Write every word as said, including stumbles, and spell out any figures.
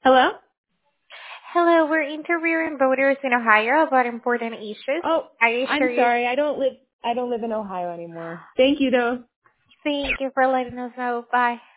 Hello? Hello, we're interviewing voters in Ohio about important issues. Oh, Are you I'm sure you... sorry. I don't live I don't live in Ohio anymore. Thank you though. Thank you for letting us know. Bye.